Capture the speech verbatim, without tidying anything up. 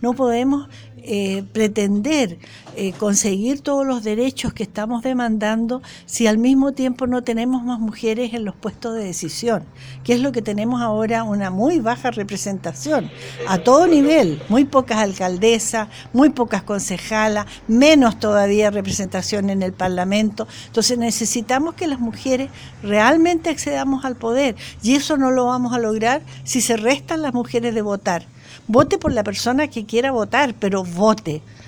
No podemos eh, pretender eh, conseguir todos los derechos que estamos demandando si al mismo tiempo no tenemos más mujeres en los puestos de decisión, que es lo que tenemos ahora, una muy baja representación a todo nivel, muy pocas alcaldesas, muy pocas concejalas, menos todavía representación en el Parlamento. Entonces necesitamos que las mujeres realmente accedamos al poder, y eso no lo vamos a lograr si se restan las mujeres de votar. Vote por la persona que quiera votar, pero vote.